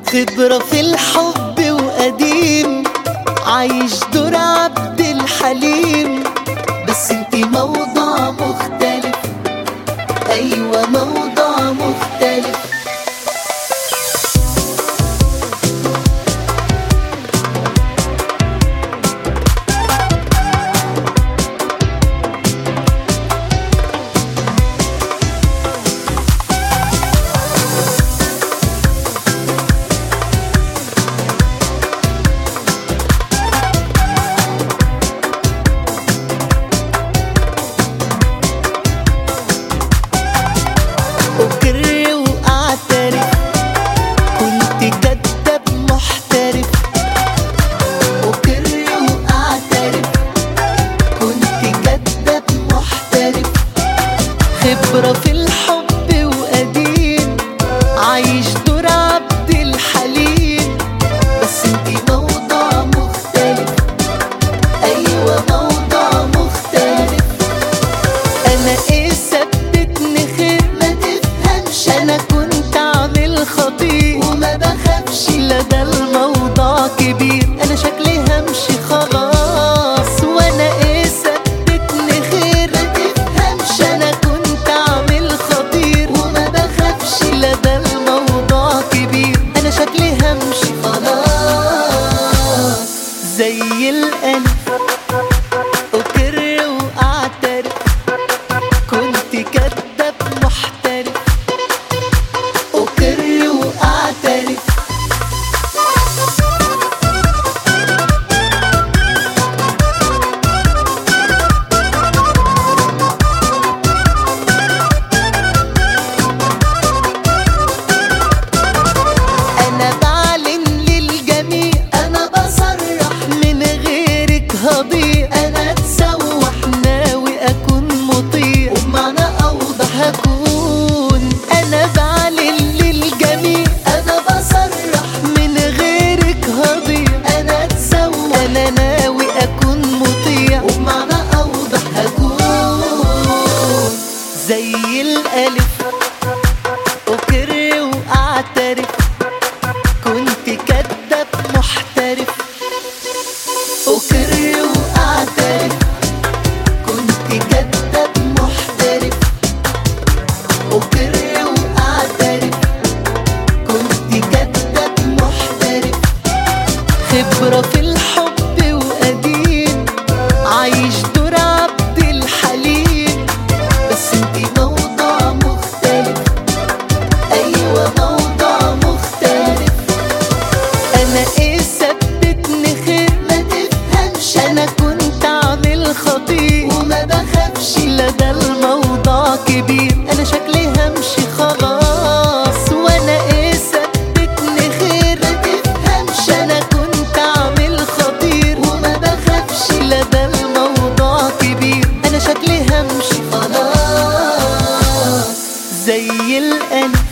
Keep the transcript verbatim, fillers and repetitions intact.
خبرة في الحب وقديم، عايش دور عبد الحليم. بس انتي موضوع مختلف، ايوه موضوع مختلف. أقر وأعترف كنت كداب محترف. أقر وأعترف كنت كداب محترف. خبرة في الحب وقديم، عايش دور عبد الحليم. بس انتي موضوع مختلف، أيوة موضوع مختلف. أنا إيه ثبتني خير؟ أنا كنت عامل خطير وما بخافش، لا ده الموضوع كبير. أنا شكلي همشي خلاص، وأنا إيه ثبتني خير؟ ما تفهمش. أنا كنت عامل خطير وما بخافش، لا ده الموضوع كبير. أنا شكلي همشي خلاص زي الألف. أقر وأعترف كنت كداب محترف. أقر وأعترف أنا بعلن للجميع، أنا بصرح من غيرك هضيع. أنا اتسوح ناوي أكون مطيع، وبمعنى أوضح هكون. أنا بعلن للجميع، أنا بصرح من غيرك هضيع. أنا اتسوح، أنا ناوي أكون مطيع، وبمعنى أوضح هكون زي الألف. أقر وأعترف كنت كداب محترف. أقر وأعترف كنت كداب محترف. أقر وأعترف كنت كداب محترف. خبرة في الحب وقديم، عايش دور عبد الحليم. بس انتي موضوع مختلف، أيوة موضوع مختلف. أنا إيه ثبتني خير؟ ما تفهمش. أنا كنت عامل خطير وما بخافش، لا ده الموضوع كبير. أنا شكلي همشي خلاص، وأنا إيه ثبتني خير؟ ما تفهمش. أنا كنت عامل خطير وما بخافش، لا ده الموضوع كبير. أنا شكلي همشي خلاص زي الألف.